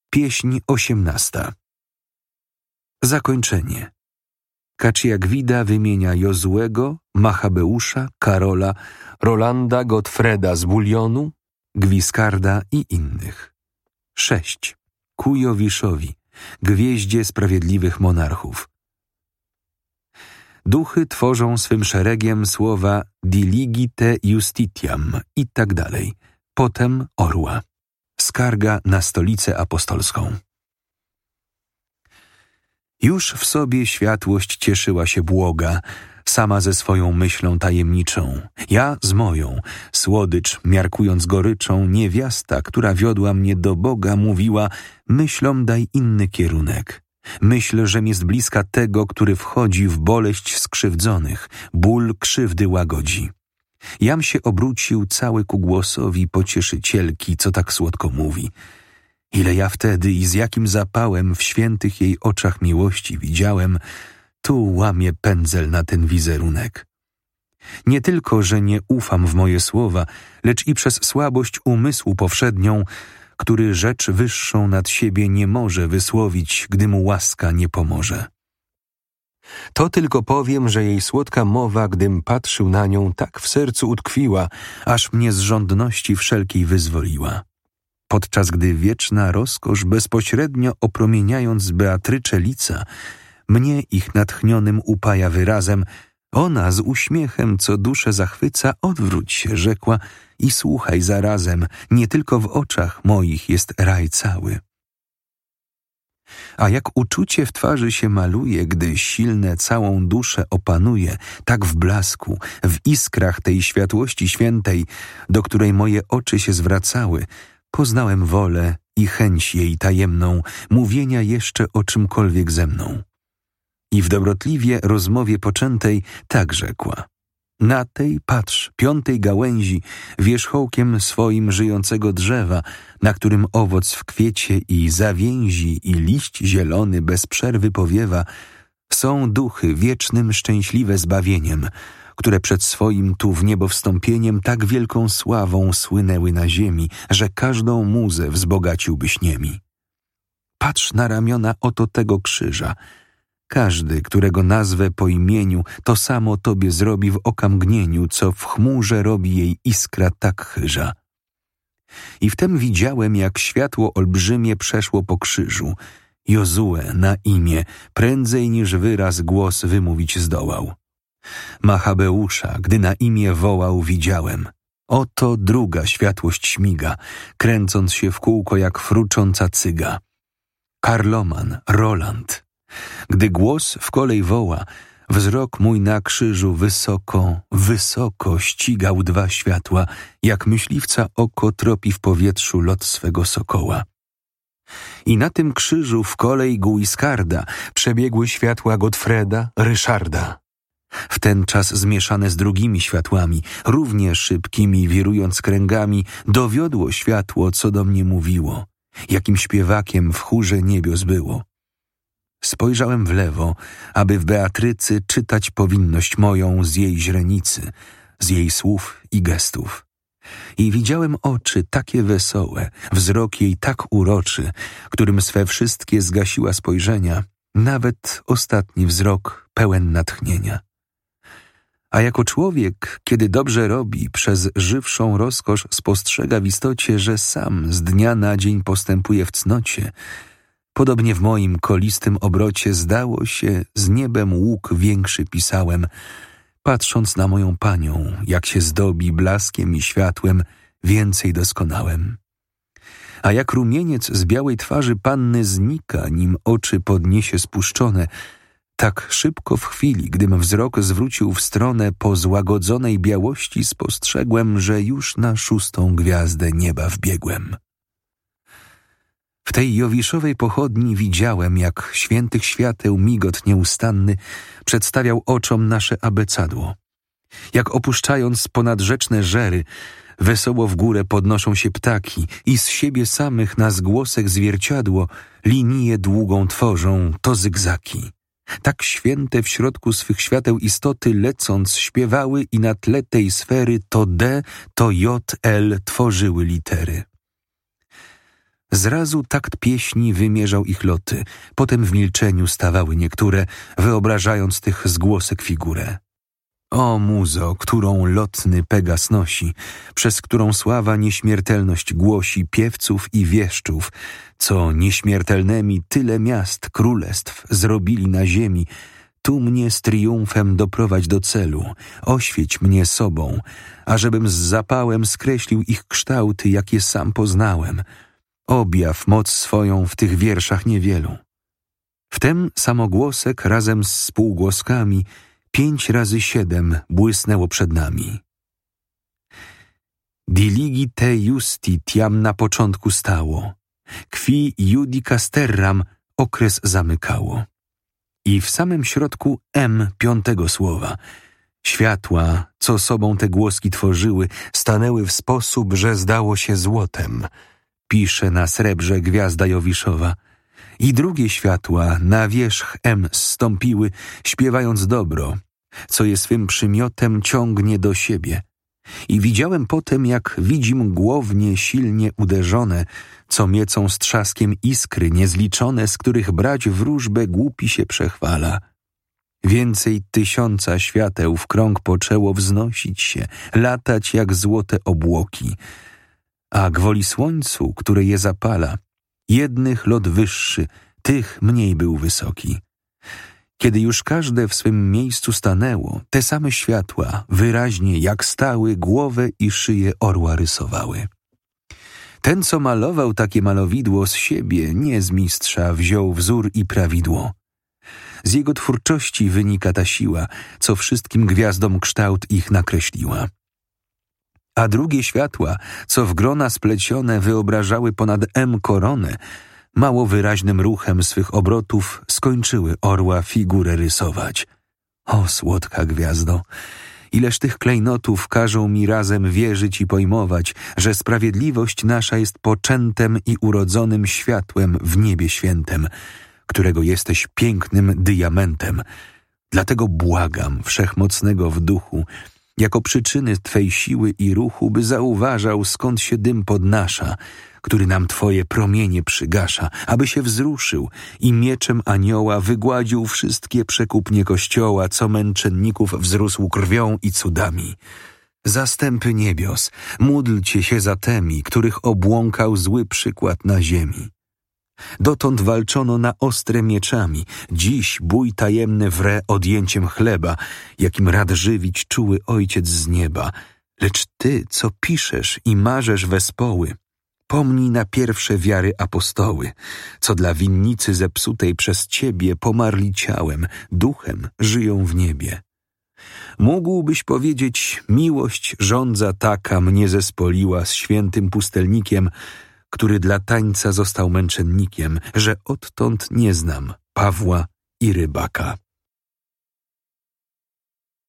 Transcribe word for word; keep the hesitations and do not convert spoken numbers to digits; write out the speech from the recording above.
Pieśń osiemnasta. Zakończenie. Kaciagwida wymienia Jozuego, Machabeusza, Karola, Rolanda, Gottfreda z Bulionu, Gwiskarda i innych. sześć. Ku Jowiszowi, gwieździe sprawiedliwych monarchów. Duchy tworzą swym szeregiem słowa diligite justitiam i tak dalej. Potem orła. Skarga na stolicę apostolską. Już w sobie światłość cieszyła się błoga, sama ze swoją myślą tajemniczą, ja z moją, słodycz miarkując goryczą, niewiasta, która wiodła mnie do Boga, mówiła: myślom daj inny kierunek. Myśl, żem jest bliska tego, który wchodzi w boleść skrzywdzonych, ból krzywdy łagodzi. Jam się obrócił cały ku głosowi pocieszycielki, co tak słodko mówi. Ile ja wtedy i z jakim zapałem w świętych jej oczach miłości widziałem, tu łamie pędzel na ten wizerunek. Nie tylko, że nie ufam w moje słowa, lecz i przez słabość umysłu powszednią, który rzecz wyższą nad siebie nie może wysłowić, gdy mu łaska nie pomoże. To tylko powiem, że jej słodka mowa, gdym patrzył na nią, tak w sercu utkwiła, aż mnie z żądności wszelkiej wyzwoliła. Podczas gdy wieczna rozkosz, bezpośrednio opromieniając Beatrycze lica, mnie ich natchnionym upaja wyrazem, ona z uśmiechem, co duszę zachwyca, odwróć się, rzekła, i słuchaj zarazem, nie tylko w oczach moich jest raj cały. A jak uczucie w twarzy się maluje, gdy silne całą duszę opanuje, tak w blasku, w iskrach tej światłości świętej, do której moje oczy się zwracały, poznałem wolę i chęć jej tajemną, mówienia jeszcze o czymkolwiek ze mną. I w dobrotliwie rozmowie poczętej tak rzekła: na tej, patrz, piątej gałęzi, wierzchołkiem swoim żyjącego drzewa, na którym owoc w kwiecie i zawięzi i liść zielony bez przerwy powiewa, są duchy wiecznym szczęśliwe zbawieniem, które przed swoim tu w niebo wstąpieniem tak wielką sławą słynęły na ziemi, że każdą muzę wzbogaciłbyś niemi. Patrz na ramiona oto tego krzyża. Każdy, którego nazwę po imieniu, to samo tobie zrobi w okamgnieniu, co w chmurze robi jej iskra tak chyża. I wtem widziałem, jak światło olbrzymie przeszło po krzyżu. Jozue na imię, prędzej niż wyraz głos wymówić zdołał. Machabeusza, gdy na imię wołał, widziałem. Oto druga światłość śmiga, kręcąc się w kółko jak frucząca cyga. Karloman, Roland. Gdy głos w kolej woła, wzrok mój na krzyżu wysoko, wysoko ścigał dwa światła, jak myśliwca oko tropi w powietrzu lot swego sokoła. I na tym krzyżu w kolej Guiscarda przebiegły światła Gottfreda, Ryszarda. W ten czas zmieszane z drugimi światłami, równie szybkimi, wirując kręgami, dowiodło światło, co do mnie mówiło, jakim śpiewakiem w chórze niebios było. Spojrzałem w lewo, aby w Beatrycy czytać powinność moją z jej źrenicy, z jej słów i gestów. I widziałem oczy takie wesołe, wzrok jej tak uroczy, którym swe wszystkie zgasiła spojrzenia, nawet ostatni wzrok pełen natchnienia. A jako człowiek, kiedy dobrze robi, przez żywszą rozkosz spostrzega w istocie, że sam z dnia na dzień postępuje w cnocie, podobnie w moim kolistym obrocie zdało się, z niebem łuk większy pisałem, patrząc na moją panią, jak się zdobi blaskiem i światłem, więcej doskonałem. A jak rumieniec z białej twarzy panny znika, nim oczy podniesie spuszczone, tak szybko w chwili, gdym wzrok zwrócił w stronę po złagodzonej białości, spostrzegłem, że już na szóstą gwiazdę nieba wbiegłem. W tej jowiszowej pochodni widziałem, jak świętych świateł migot nieustanny przedstawiał oczom nasze abecadło. Jak opuszczając ponadrzeczne żery, wesoło w górę podnoszą się ptaki i z siebie samych na zgłosek zwierciadło linię długą tworzą, to zygzaki. Tak święte w środku swych świateł istoty lecąc śpiewały i na tle tej sfery to D, to J, L tworzyły litery. Zrazu takt pieśni wymierzał ich loty, potem w milczeniu stawały niektóre, wyobrażając tych zgłosek figurę. O muzo, którą lotny Pegas nosi, przez którą sława nieśmiertelność głosi piewców i wieszczów, co nieśmiertelnymi tyle miast, królestw zrobili na ziemi, tu mnie z triumfem doprowadź do celu, oświeć mnie sobą, ażebym z zapałem skreślił ich kształty, jakie sam poznałem. Objaw moc swoją w tych wierszach niewielu. Wtem samogłosek razem z spółgłoskami pięć razy siedem błysnęło przed nami. Diligi te justi tiam na początku stało, qui judica terram okres zamykało. I w samym środku M piątego słowa. Światła, co sobą te głoski tworzyły, stanęły w sposób, że zdało się złotem. Pisze na srebrze gwiazda Jowiszowa. I drugie światła na wierzch M zstąpiły, śpiewając dobro, co je swym przymiotem ciągnie do siebie. I widziałem potem, jak widzi mgłownie silnie uderzone, co miecą z trzaskiem iskry niezliczone, z których brać wróżbę głupi się przechwala. Więcej tysiąca świateł w krąg poczęło wznosić się, latać jak złote obłoki, a gwoli słońcu, które je zapala, jednych lot wyższy, tych mniej był wysoki. Kiedy już każde w swym miejscu stanęło, te same światła, wyraźnie jak stały, głowę i szyję orła rysowały. Ten, co malował takie malowidło z siebie, nie z mistrza, wziął wzór i prawidło. Z jego twórczości wynika ta siła, co wszystkim gwiazdom kształt ich nakreśliła. A drugie światła, co w grona splecione wyobrażały ponad M koronę, mało wyraźnym ruchem swych obrotów skończyły orła figurę rysować. O, słodka gwiazdo! Ileż tych klejnotów każą mi razem wierzyć i pojmować, że sprawiedliwość nasza jest poczętem i urodzonym światłem w niebie świętem, którego jesteś pięknym diamentem. Dlatego błagam Wszechmocnego w duchu, jako przyczyny Twej siły i ruchu, by zauważał, skąd się dym podnasza, który nam Twoje promienie przygasza, aby się wzruszył i mieczem anioła wygładził wszystkie przekupnie Kościoła, co męczenników wzrósł krwią i cudami. Zastępy niebios, módlcie się za temi, których obłąkał zły przykład na ziemi. Dotąd walczono na ostre mieczami, dziś bój tajemny wre odjęciem chleba, jakim rad żywić czuły Ojciec z nieba. Lecz Ty, co piszesz i marzesz wespoły, pomnij na pierwsze wiary apostoły, co dla winnicy zepsutej przez Ciebie pomarli ciałem, duchem żyją w niebie. Mógłbyś powiedzieć, miłość żądza taka mnie zespoliła z świętym pustelnikiem, który dla tańca został męczennikiem, że odtąd nie znam Pawła i Rybaka.